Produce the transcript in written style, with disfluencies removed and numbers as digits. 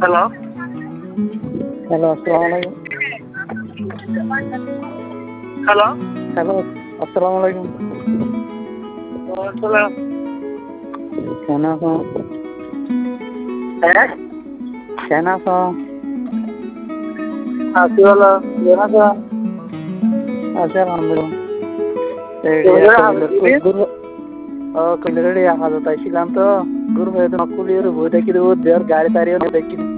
Hello hello, আসসালামু আলাইকুম। Hello hello, আসসালামু আলাইকুম। আসসালাম। কেমন আছো? হ্যাঁ কেমন আছো? আছি ভালো। কেমন আছো? আছি আলহামদুলিল্লাহ। কৈলারে হাজত আইছিলাম তো, গুরু ভাই কুলিয়ে বই দেখি দেবো, দেওয়ার গাড়ি তাড়িয়ে দেখি